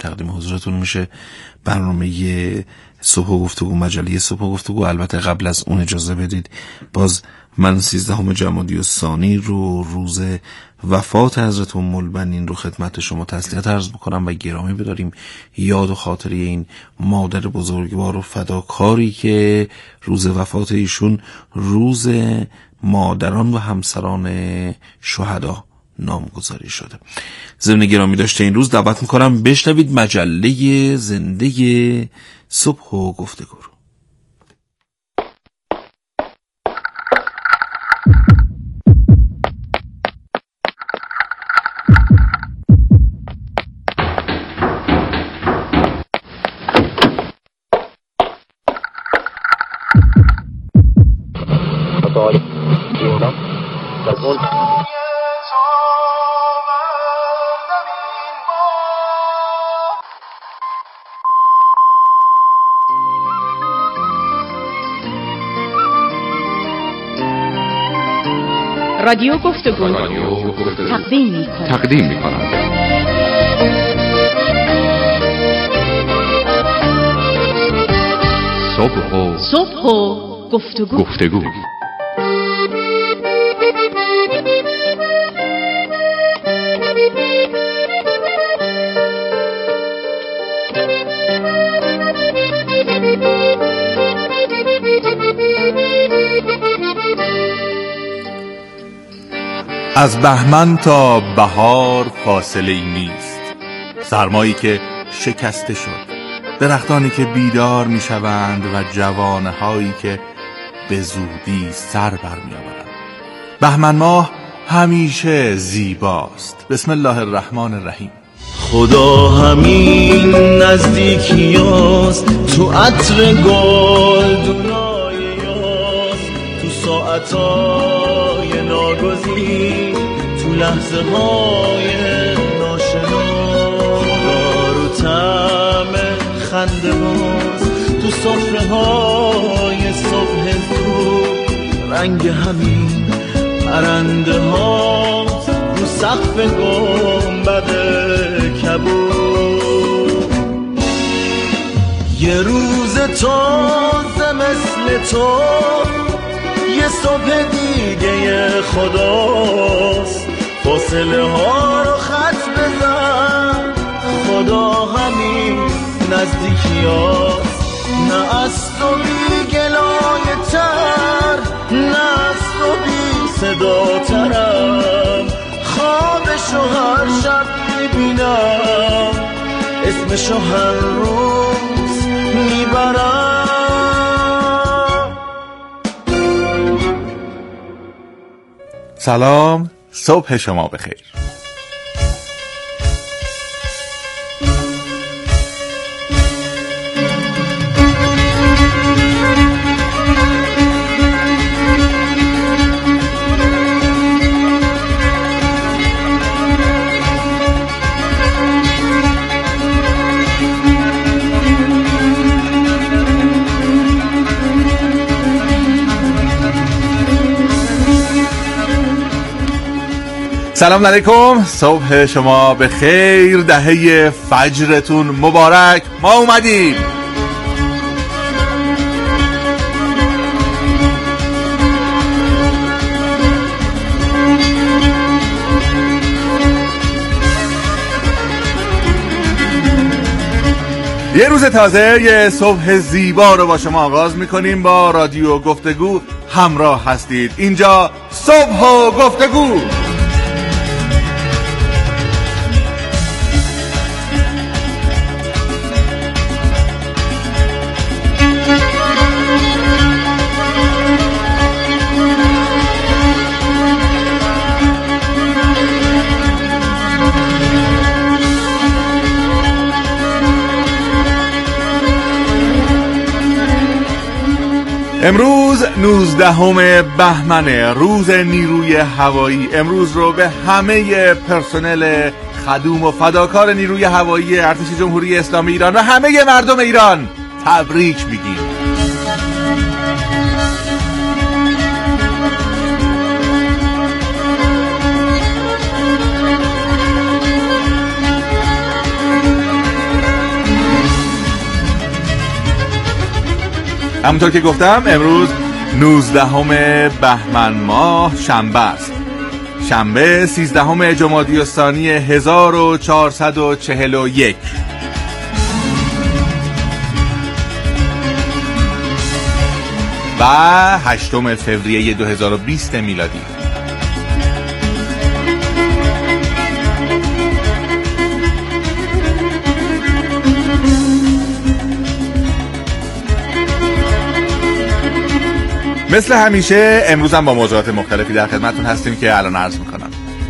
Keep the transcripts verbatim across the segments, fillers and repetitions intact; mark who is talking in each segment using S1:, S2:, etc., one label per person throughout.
S1: تقدیم حضورتون میشه برنامه صبح گفتگو، مجله صبح گفتگو. البته قبل از اون اجازه بدید باز من سیزدهم جمادی الثانی رو، روز وفات حضرت ام البنین رو خدمت شما تسلیت عرض بکنم و گرامی بداریم یاد و خاطری این مادر بزرگوار و فداکاری که روز وفات ایشون روز مادران و همسران شهدا نامگذاری شده. ضمن گرامی داشته این روز دعوت میکنم بشنوید مجله زنده صبح و گفتگو رو.
S2: رادیو گفتگو تقدیم می‌کند.
S3: تقدیم می‌کند. صبح و
S2: صبح و گفتگو.
S3: گفتگو.
S4: از بهمن تا بهار فاصله ای نیست، سرمایی که شکسته شد، درختانی که بیدار می شوند و جوانه هایی که به زودی سر بر می آورند. بهمن ماه همیشه زیباست. بسم الله الرحمن الرحیم.
S5: خدا همین نزدیکی هست، تو عطر گل دونای یاست، تو ساعتای ناگزیر، تو لحظه های ناشناس، خدا رو طعم خنده باز، تو سفره های صبح زود، رنگ همین پرنده هاست، رو سقف گنبد کبود. یه روز تازه مثل تو، یه صبح دیگه خداست، فاصله ها رو خط بزن، خدا همین نزدیکی هاست. نه از تو بی گلای تر، نه از تو بی صدا ترم، خوابشو هر شب میبینم، اسمشو هر روز میبرم.
S4: سلام، صبح شما بخیر. سلام علیکم، صبح شما به خیر، دهه فجرتون مبارک. ما اومدیم. یه روز تازه، یه صبح زیبا رو با شما آغاز میکنیم. با رادیو گفتگو همراه هستید. اینجا صبح و گفتگو. امروز نوزدهم بهمنه، روز نیروی هوایی. امروز رو به همه پرسنل خدوم و فداکار نیروی هوایی ارتش جمهوری اسلامی ایران و همه مردم ایران تبریک میگیم. همونطور که گفتم امروز نوزدهم بهمن ماه شنبه است. شنبه سیزدهم جمادی الثانی هزار و چهارصد و چهل و یک و هشتم فوریه دو هزار و بیست میلادی. مثل همیشه امروز هم با موضوعات مختلفی در خدمتتون هستیم که الان عرض میکنم.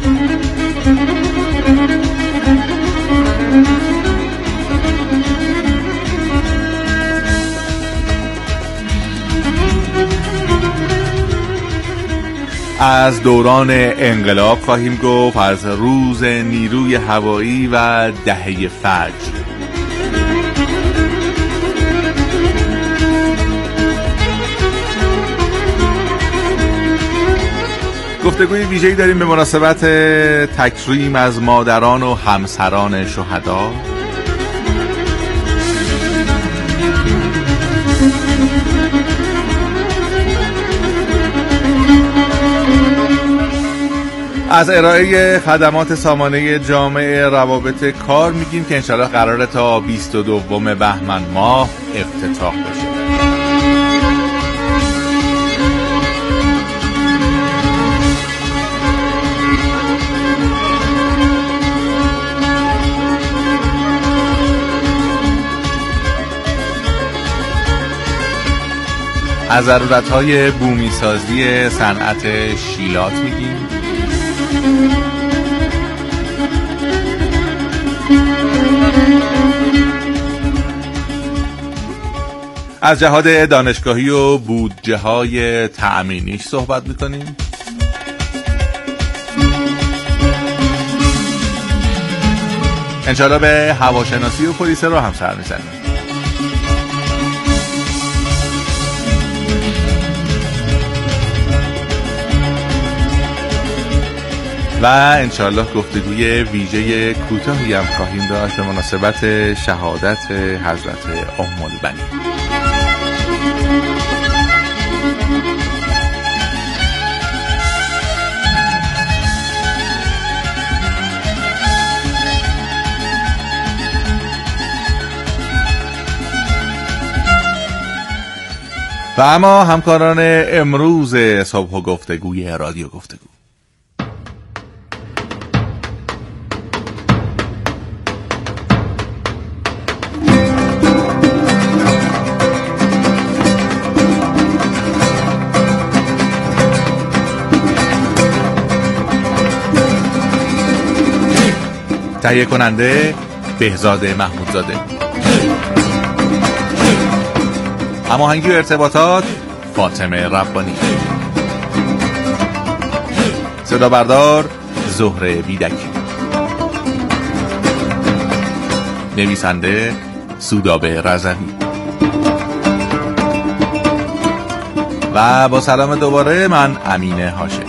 S4: از دوران انقلاب خواهیم گفت، از روز نیروی هوایی و دهه فجر. گفتگوی ویژه‌ای داریم به مناسبت تکریم از مادران و همسران شهدا. از ارائه خدمات سامانه جامع روابط کار میگیم که انشاءالله قراره تا بیست و دوم بهمن ماه افتتاح بشه. از ضرورت‌های بومی‌سازی صنعت شیلات میگیم. از جهاد دانشگاهی و بودجه‌های تأمینیش صحبت میکنیم. انشاءالله به هواشناسی و پلیس رو هم سر میزنیم. و انشاءالله گفتگوی ویژه کوتاهی هم خواهیم داشت به مناسبت شهادت حضرت ام البنین. و اما همکاران امروز صبح و گفتگوی رادیو گفتگو. تهیه کننده بهزاد محمودزاده. هماهنگی و ارتباطات فاطمه ربانی. صدا بردار زهره بیدکی. نویسنده سودابه رضوی. و با سلام دوباره من امین هاشمی.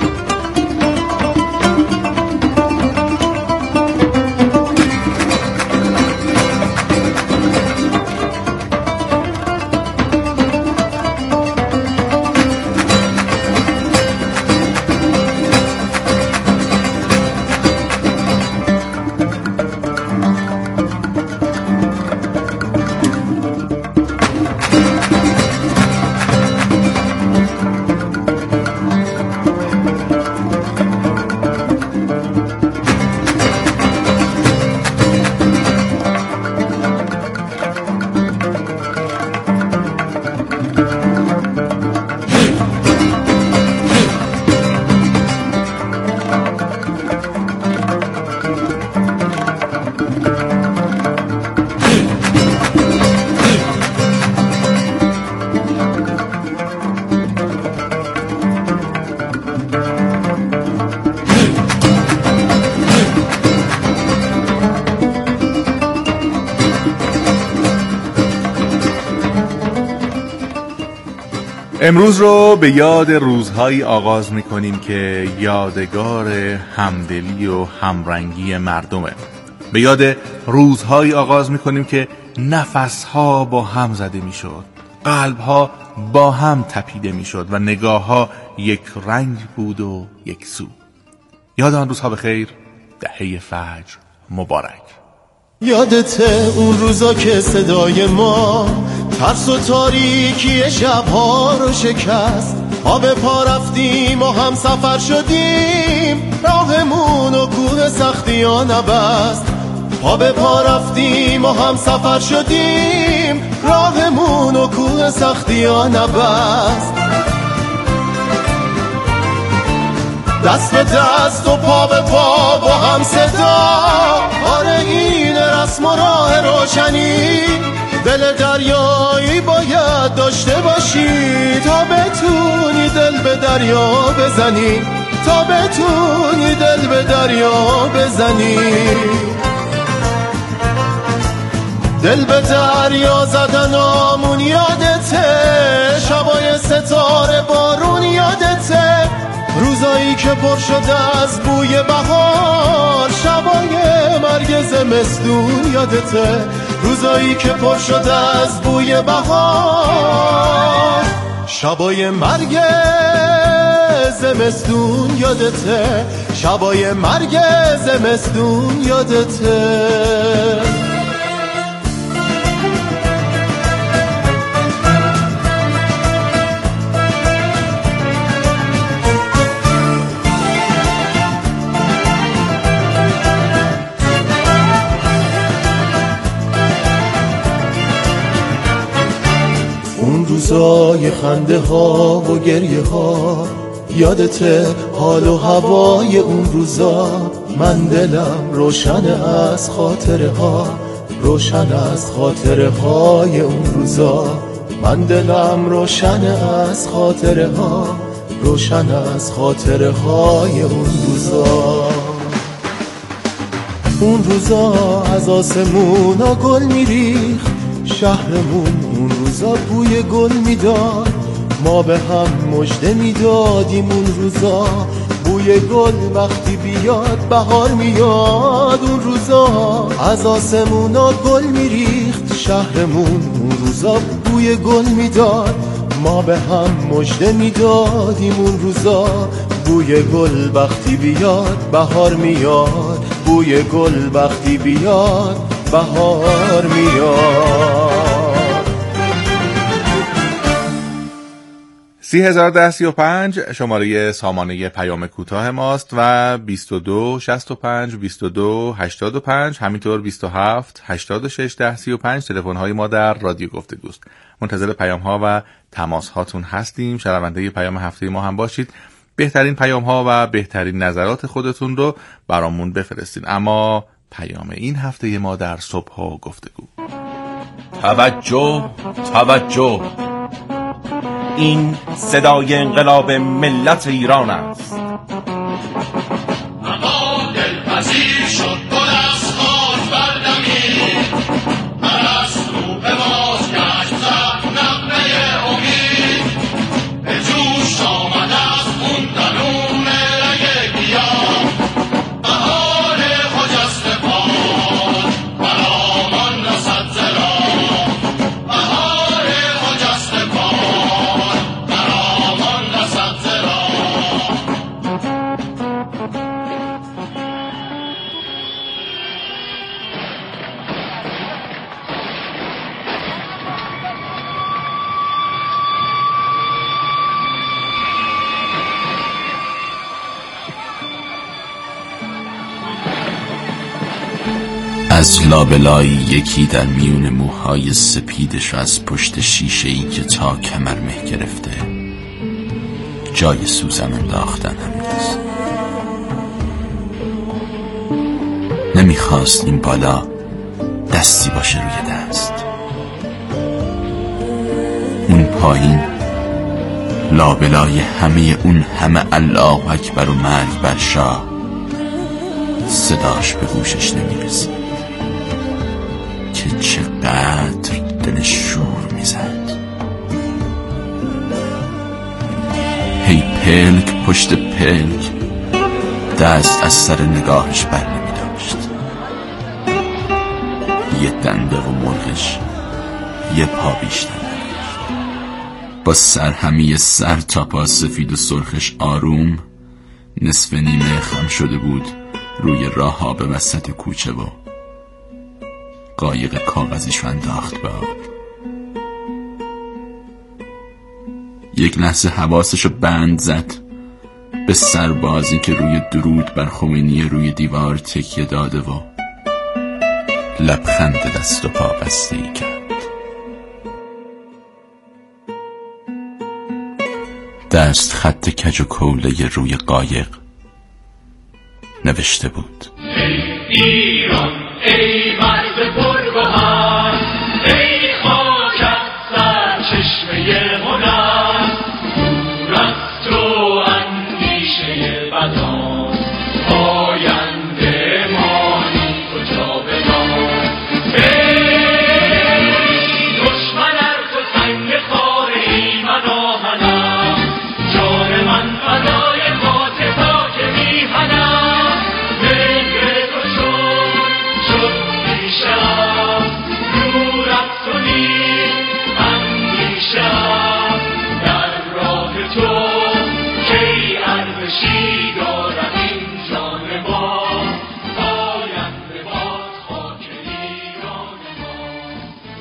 S4: امروز رو به یاد روزهایی آغاز میکنیم که یادگار همدلی و همرنگی مردمه. به یاد روزهایی آغاز میکنیم که نفسها با هم زده میشد، قلب‌ها با هم تپیده میشد و نگاه‌ها یک رنگ بود و یک سو. یاد آن روزها بخیر. دهه فجر مبارک.
S5: یادته اون روزا که صدای ما ترس و تاریکی شبها رو شکست، پا به پا رفتیم و هم سفر شدیم، راهمون و کوه سختی ها نبست. پا به پا رفتیم و هم سفر شدیم، راهمون و کوه سختی ها نبست. دست به دست و پا به پا با هم صدا، آره این رسم و راه روشنی. دل دریایی باید داشته باشی تا بتونی دل به دریا بزنی، تا بتونی دل به دریا بزنی. دل به دریا زدنامون یادته، شبای ستاره بارون یادته، روزایی که پر شده از بوی بهار، شبای مرگ زمستون یادته، روزایی که پر شده از بوی بهار، شبای مرگ زمستون یادته، شبای مرگ زمستون یادته. اون روزای خنده ها و گریه ها یادته، حال و هوای اون روزا. من دلم روشن از خاطره ها، روشن از خاطره های اون روزا. من دلم روشن از خاطره ها، روشن از خاطره های اون روزا. اون روزا از آسمونا گل میریخت، شهرمون اون روزا بوی گل میداد، ما به هم مژده میدادیم اون روزا. بوی گل وقتی بیاد بهار میاد، اون روزا از آسمونا گل میریخت، شهرمون اون روزا بوی گل میداد، ما به هم مژده میدادیم اون روزا. بوی گل وقتی بیاد بهار میاد، بوی گل وقتی بیاد بهار میاد.
S4: سی هزار ده سی و پنج شماره سامانه پیام کوتاه ماست و بیست و دو شصت و پنج بیست و دو هشتاد و پنج، همینطور بیست و هفت هشتاد و شش ده سی و پنج تلفن های ما در رادیو گفتگوست. منتظر پیام ها و تماس هاتون هستیم. شنونده پیام هفته ما هم باشید. بهترین پیام ها و بهترین نظرات خودتون رو برامون بفرستین. اما پیام این هفته ما در صبح ها گفتگو.
S3: توجه توجه، این صدای انقلاب ملت ایران است.
S6: اما دلپذیر شد گل از خاک بردمید، پرستو به بازگشت زد نغمه امید، به جوش آمد از خون درون رگ گیاه، بهار خجسته باد برامان رسد ز راه، بهار خجسته باد برامان رسد ز راه.
S1: از لابلای یکی در میون موهای سپیدش از پشت شیشه‌ای که تا کمر مه گرفته جای سوزن انداختن همیست. نمیخواست این بالا دستی باشه روی دست، اون پایین لابلای همه اون همه الله اکبر و مرگ بر شاه صداش به گوشش نمیرسید که چقدر دلش شور میزد. هی پلک پشت پلک دست از سر نگاهش بر نمی داشت. یه دنده و مرغش یه پا بیشتر نداشت.
S7: با سرهمی سر تا پا سفید و سرخش آروم نصف نیمه خم شده بود روی راه ها به وسط کوچه و قایق کاغذیشو انداخت به آب. یک لحظه حواسشو بند زد به سربازی که روی درود بر خمینی روی دیوار تکیه داده و لبخند دست و پا بسته ای کرد. دست خط کج و کوله روی قایق نوشته بود:
S6: ای ایران، ای مرد پرگوهر، ای خاکت سرچشمه هنر، دور از تو اندیشه بدان، آینده مانی کجا بدان. ای دشمن ار تو سنگ خاره ای من آهنم، جان من فدای خاک تا که میهنم. مهر تو شد شد پیشم، دور از تو نیست اندیشم، در راه تو کی ارزشی دارد این جان ما، آینده باد خاک ایران ما.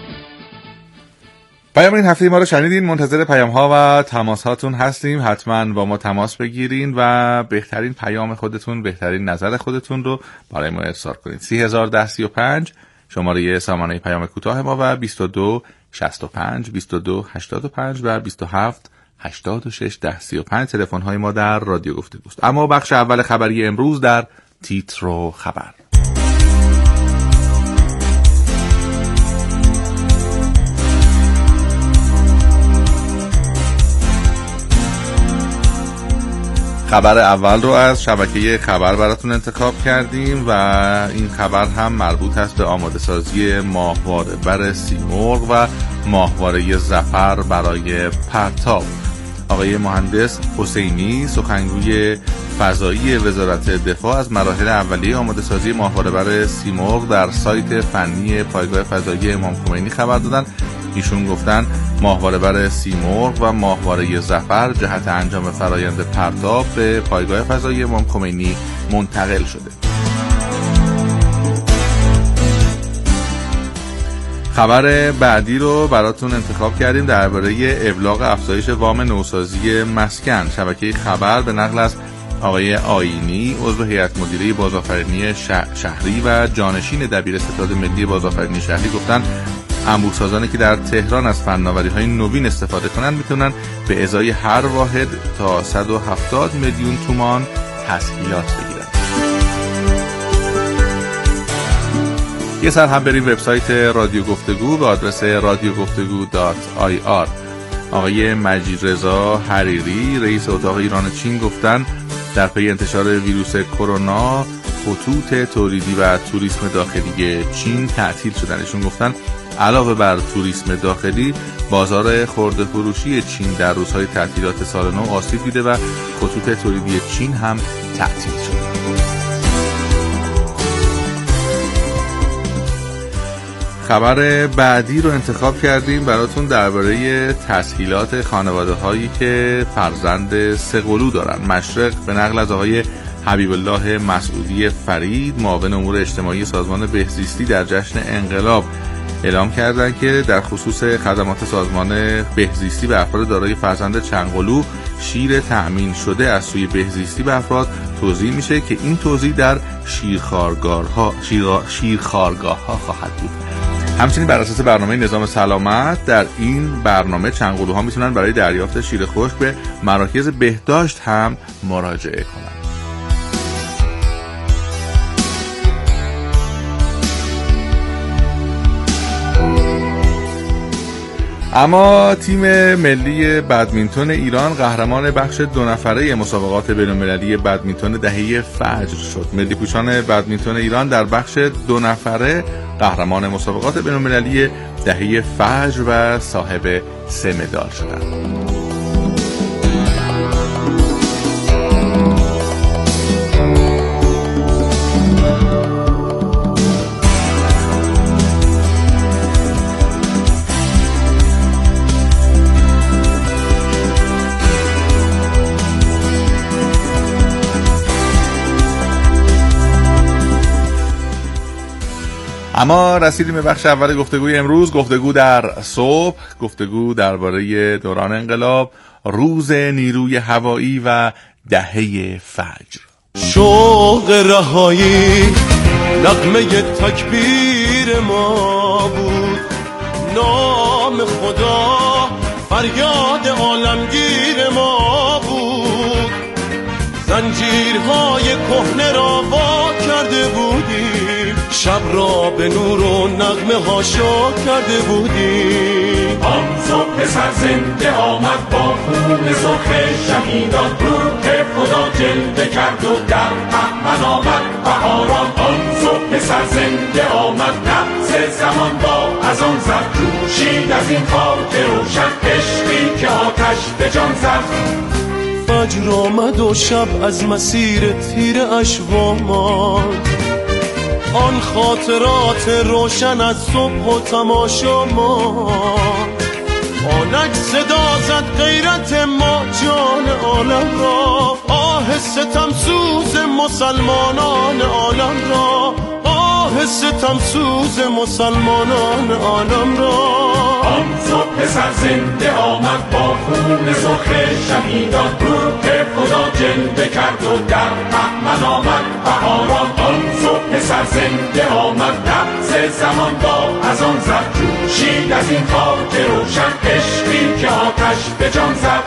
S4: پیام این هفته ما رو شنیدین. منتظر پیام ها و تماس هاتون هستیم. حتما با ما تماس بگیرین و بهترین پیام خودتون، بهترین نظر خودتون رو برای ما ارسال کنید. سی هزار ده سی و پنج شماره سامانه پیام کوتاه ما و بیست و دو شصت و پنج بیست و دو هشتاد و پنج و بیست و هفت هشتاد و شش ده سی و پنج تلفن های ما در رادیو گفتگوست. اما بخش اول خبری امروز در تیتر و خبر. خبر اول رو از شبکه خبر براتون انتخاب کردیم و این خبر هم مربوط است به آماده سازی ماهواره بر سیمرغ و ماهواره ظفر برای پرتاب. آقای مهندس حسینی، سخنگوی فضایی وزارت دفاع، از مراحل اولیه آماده سازی ماهواره بر سیمرغ در سایت فنی پایگاه فضایی امام خمینی خبر دادن. ایشون گفتن ماهواره بر سیمرغ و ماهواره ظفر جهت انجام فرایند پرتاب به پایگاه فضایی امام خمینی منتقل شده. خبر بعدی رو براتون انتخاب کردیم درباره ابلاغ افزایش وام نوسازی مسکن. شبکه خبر به نقل از آقای آیینی، عضو هیئت مدیره بازآفرینی شهری و جانشین دبیرستاد ملی بازآفرینی شهری، گفتن انبوه‌سازانی که در تهران از فناوری‌های نوین استفاده کنند میتونن به ازای هر واحد تا صد و هفتاد میلیون تومان تسهیلات بگیرن. یه سر هم بریم وبسایت رادیو گفتگو به آدرس رادیو گفتگو دات آی آر. آقای مجید رضا حریری، رئیس اتاق ایران چین، گفتن در پی انتشار ویروس کرونا خطوط تولیدی و توریسم داخلی چین تعطیل شدن. ایشون گفتن علاوه بر توریسم داخلی، بازار خرده فروشی چین در روزهای تعطیلات سال نو آسیب دیده و خطوط تولیدی چین هم تعطیل شده. خبر بعدی رو انتخاب کردیم براتون درباره تسهیلات خانواده هایی که فرزند سه‌قلو دارن. مشرق به نقل از آقای حبیب الله مسعودی فرید، معاون امور اجتماعی سازمان بهزیستی، در جشن انقلاب اعلام کردند که در خصوص خدمات سازمان بهزیستی به افراد دارای فرزند چندقلو شیر تأمین شده از سوی بهزیستی به افراد توزیع میشه که این توزیع در شیرخوارگاه‌ها شیرخوارگاه‌ها خواهد بود. همچنین بر اساس برنامه نظام سلامت در این برنامه چندقلوها میتونن برای دریافت شیر خشک به مراکز بهداشت هم مراجعه کنند. اما تیم ملی بدمینتون ایران قهرمان بخش دو نفره مسابقات بین‌المللی بدمینتون دهه فجر شد. ملی پوشان بدمینتون ایران در بخش دو نفره قهرمان مسابقات بین‌المللی دهه فجر و صاحب سه مدال شدند. اما رسیدیم به بخش اول گفتگوی امروز، گفتگو در صبح، گفتگو درباره دوران انقلاب، روز نیروی هوایی و دهه فجر.
S5: شوق رهایی نغمه تکبیر ما بود، نام خدا فریاد عالمگیر ما بود، زنجیرهای کهنه را وا کرده بودیم، شب را به نور و نغمه ها شا کرده بودیم.
S6: آن صبح سرزنده آمد با خون سرخ شهیدان، روح خدا جلوه کرد و در بهمن آمد بهاران. آن صبح سرزنده آمد نبض زمان با از آن زد، جوشید از این خاک روشن عشقی که آتش به جان زد.
S5: فجر آمد و شب از مسیر تیر اشوا ماند، آن خاطرات روشن از صبح و تماشا ماند. آنک صدا زد غیرت ما جان عالم را، آه ستم سوز مسلمانان عالم را، آه ستم سوز مسلمانان عالم را.
S6: آن صبح سرزنده آمد با خون سرخ شهیدان، روح خدا جلوه کرد و در بهمن آمد بهاران. آن صبح سرزنده آمد نبض زمان با از آن زد، جوشید از این خاک روشن عشقی که آتش به جان زد.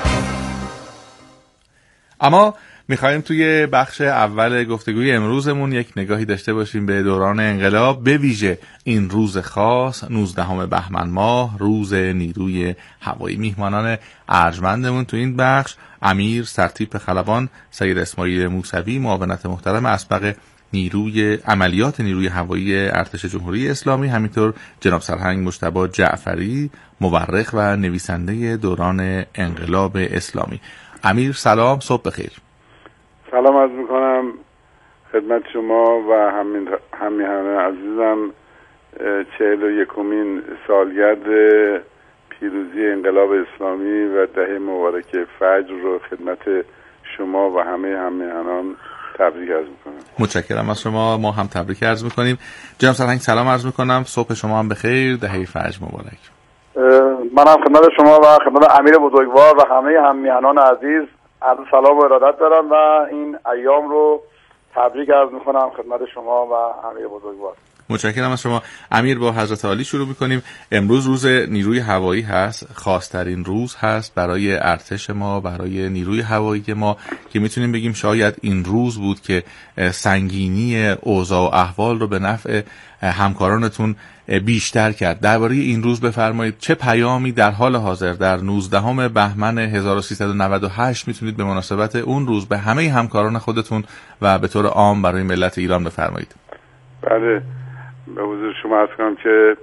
S4: اما میخوایم توی بخش اول گفتگوی امروزمون یک نگاهی داشته باشیم به دوران انقلاب، به ویژه این روز خاص نوزدهم بهمن ماه، روز نیروی هوایی. میهمانان ارجمندمون تو این بخش: امیر سرتیپ خلبان سید اسماعیل موسوی، معاونت محترم اسبق نیروی عملیات نیروی هوایی ارتش جمهوری اسلامی، همینطور جناب سرهنگ مجتبی جعفری، مورخ و نویسنده دوران انقلاب اسلامی. امیر سلام، صبح بخیر.
S8: سلام عرض میکنم خدمت شما و همین همیهنان عزیزم. چهل و یکمین سالگرد پیروزی انقلاب اسلامی و دهه مبارک فجر رو خدمت شما و همه همیهنان تبریک عرض میکنم.
S4: متشکرم از شما، ما هم تبریک عرض میکنیم. جناب سرهنگ سلام عرض میکنم، صبح شما هم بخیر، دهه فجر مبارک.
S9: منم خدمت شما و خدمت امیر بزرگوار و همه همیهنان عزیز عرض سلام و ارادت دارم و این ایام رو تبریک عرض میکنم خدمت شما و امیر بزرگوار.
S4: متشکرم از شما. امیر، با حضرت عالی شروع میکنیم. امروز روز نیروی هوایی هست، خاصترین روز هست برای ارتش ما، برای نیروی هوایی ما، که میتونیم بگیم شاید این روز بود که سنگینی اوضاع و احوال رو به نفع همکارانتون بیشتر کرد. درباره این روز بفرمایید، چه پیامی در حال حاضر در نوزدهم بهمن هزار و سیصد و نود و هشت میتونید به مناسبت اون روز به همه همکاران خودتون و به طور عام برای ملت ایران بفرمایید؟
S8: بله، به حضور شما عرض کنم که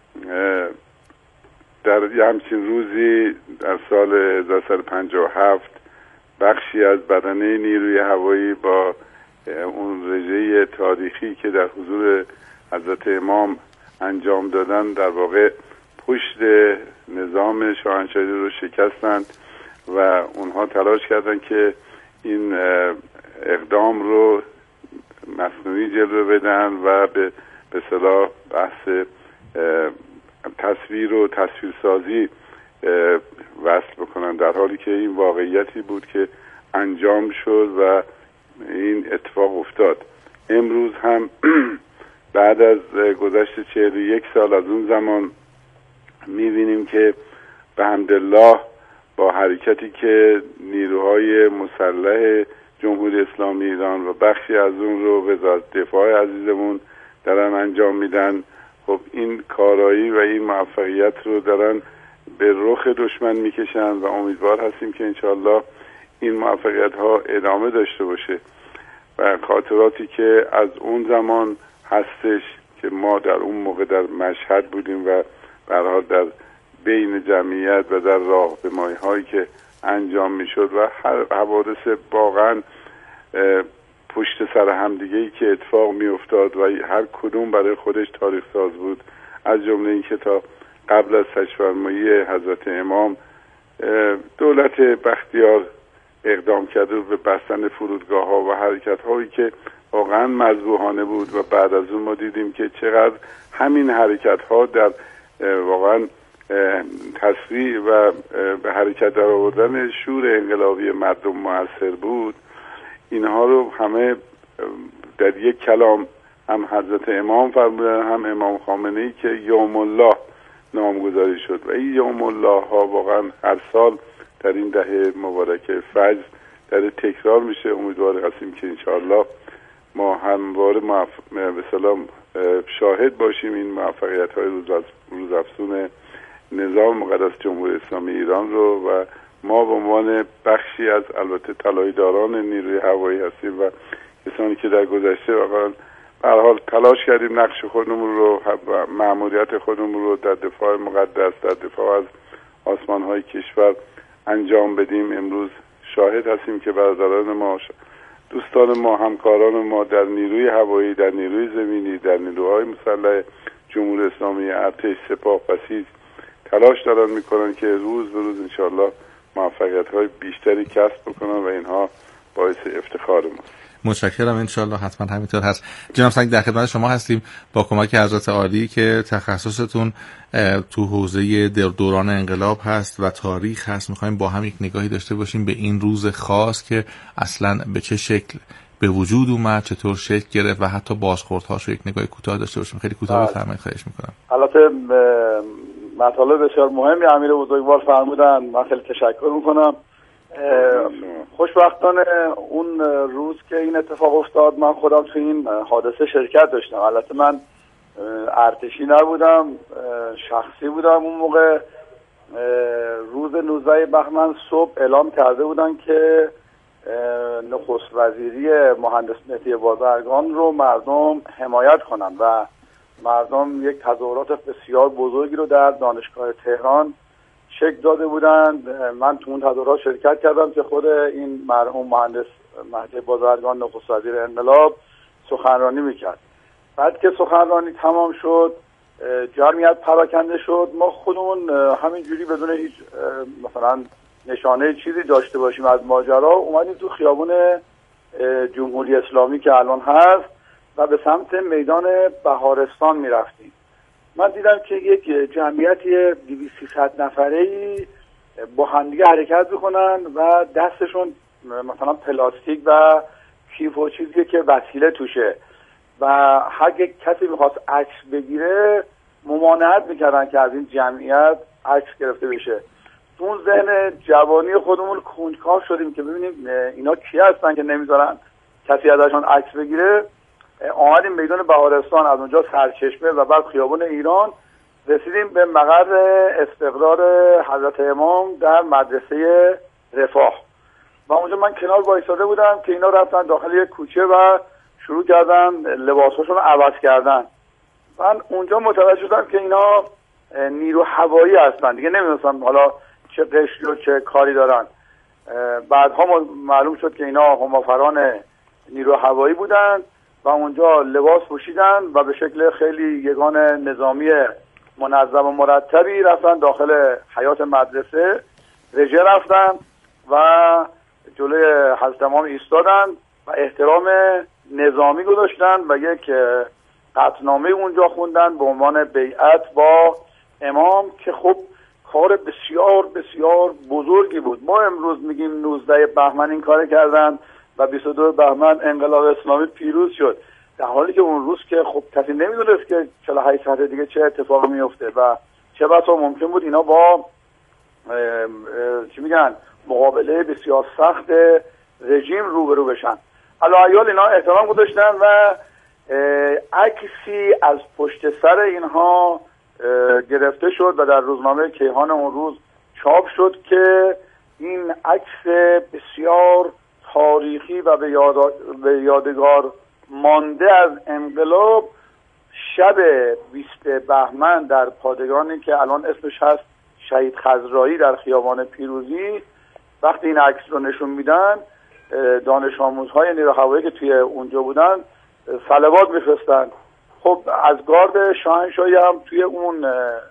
S8: در یه همچین روزی در سال هزار و سیصد و پنجاه و هفت بخشی از بدنه نیروی هوایی با اون رژه تاریخی که در حضور حضرت امام انجام دادن در واقع پشت نظام شاهنشاهی رو شکستند و اونها تلاش کردند که این اقدام رو مصنوعی جلوه بدن و به به اصطلاح بحث تصویر و تصویرسازی وصل بکنن، در حالی که این واقعیتی بود که انجام شد و این اتفاق افتاد. امروز هم بعد از گذشت چهل و یک سال از اون زمان می‌بینیم که به حمدالله با حرکتی که نیروهای مسلح جمهوری اسلامی ایران و بخشی از اون رو وزارت دفاع عزیزمون دارن انجام میدن، خب این کارایی و این موفقیت رو دارن به رخ دشمن میکشن و امیدوار هستیم که انشاءالله این موفقیت ها ادامه داشته باشه و خاطراتی که از اون زمان هستش که ما در اون موقع در مشهد بودیم و به هر حال در بین جمعیت و در راهپیمایی هایی که انجام میشد و هر حوادث واقعا پشت سر همدیگه‌ای که اتفاق میافتاد و هر کدوم برای خودش تاریخ ساز بود، از جمله این که تا قبل از تشریف‌فرمایی حضرت امام دولت بختیار اقدام کرده به بستن فرودگاه ها و حرکت هایی که واقعا مذبوحانه بود و بعد از اون ما دیدیم که چقدر همین حرکت ها در واقعا تسریع و به حرکت در آوردن شور انقلابی مردم موثر بود. اینها رو همه در یک کلام هم حضرت امام فرمودن هم امام خامنه‌ای که یوم الله نامگذاری شد و این یوم الله ها واقعا هر سال در این دهه مبارکه فجر در تکرار میشه. امیدوار هستیم که انشاءالله ما همواره موف... به سلام شاهد باشیم این موفقیت های روزافزون نظام مقدس جمهوری اسلامی ایران رو و ما به عنوان بخشی از البته طلایه‌داران نیروی هوایی هستیم و کسانی که در گذشته واقعا به هر حال تلاش کردیم نقش خودمون رو و مأموریت خودمون رو در دفاع مقدس در دفاع از آسمان‌های کشور انجام بدیم. امروز شاهد هستیم که برادران ما، دوستان ما، همکاران ما در نیروی هوایی، در نیروی زمینی، در نیروهای مسلح جمهوری اسلامی، ارتش، سپاه، بسیج تلاش دارن میکنن که روز به روز انشاءالله موفقیت‌های بیشتری کسب بکنن و اینها باعث افتخار ماست.
S4: متشکرم. انشالله حتما همینطور هست. جناب سنگ در خدمت شما هستیم با کمک حضرت عالی که تخصصتون تو حوزه دوران انقلاب هست و تاریخ هست. میخوایم با هم یک نگاهی داشته باشیم به این روز خاص که اصلا به چه شکل به وجود اومد، چطور شکل گرفت و حتی بازخوردهاش رو یک نگاهی کوتاه داشته باشیم. خیلی کوتاه بفرمایید خواهش میکنم.
S9: البته مطالب بسیار مهمی امیر بزرگوار فرمودن، من خیلی تشکر میکنم. خوشبختانه اون روز که این اتفاق افتاد من خودم تو این حادثه شرکت داشتم. البته من ارتشی نبودم، شخصی بودم. اون موقع روز نوزده بهمن صبح اعلام کرده بودن که نخست وزیری مهندس مهدی بازرگان رو مردم حمایت کنن و مردم یک تظاهرات بسیار بزرگی رو در دانشگاه تهران شکل داده بودند. من تو اون تظاهرات شرکت کردم که خود این مرحوم مهندس مهدی بازرگان نخست وزیر انقلاب سخنرانی میکرد. بعد که سخنرانی تمام شد جمعیت پراکنده شد. ما خودمون همینجوری بدون هیچ مثلا نشانه چیزی داشته باشیم از ماجرا اومدیم تو خیابون جمهوری اسلامی که الان هست و به سمت میدان بهارستان میرفتیم. من دیدم که یک جمعیتی دویست سیصد نفره‌ای با همدیگه حرکت میکنن و دستشون مثلا پلاستیک و کیف و چیزی که وسیله توشه و هر کسی میخواست عکس بگیره ممانعت میکردن که از این جمعیت عکس گرفته بشه. تو اون ذهن جوانی خودمون کنجکاو شدیم که ببینیم اینا کی هستن که نمیذارن کسی ازشون عکس بگیره. آمدیم میدان بهارستان، از اونجا سرچشمه و بعد خیابون ایران رسیدیم به مقر استقرار حضرت امام در مدرسه رفاه و اونجا من کنار وایساده بودم که اینا رفتن داخل یک کوچه و شروع کردن لباساشون رو عوض کردن. من اونجا متوجه شدم که اینا نیرو هوایی هستن. دیگه نمیدونستم حالا چه قشری و چه کاری دارن. بعدها معلوم شد که اینا همافران نیرو هوایی بودن و اونجا لباس پوشیدن و به شکل خیلی یگان نظامی منظم و مرتبی رفتن داخل حیاط مدرسه، رژه رفتن و جلوی حضرت امام ایستادن و احترام نظامی گذاشتن و یک قطعنامه اونجا خوندن به عنوان بیعت با امام که خب کار بسیار بسیار بزرگی بود. ما امروز میگیم نوزده بهمن این کار کردن و بیست و دو بهمن انقلاب اسلامی پیروز شد، در حالی که اون روز که خب کسی نمیدونست که چهل و هشت ساعت دیگه چه اتفاقی میفته و چه بسا ممکن بود اینا با اه اه چی میگن مقابله بسیار سخت رژیم روبرو بشن. علاوه اینا احترام گذاشتن و عکسی از پشت سر اینها گرفته شد و در روزنامه کیهان اون روز چاپ شد که این عکس بسیار تاریخی و به, یاد... به یادگار مانده از انقلاب شب بیست بهمن در پادگانی که الان اسمش هست شهید خضرایی در خیابان پیروزی، وقتی این عکس رو نشون میدن دانش آموزهای نیرو هوایی که توی اونجا بودن صلوات میفرستن. خب از گارد شاهنشاهی هم توی اون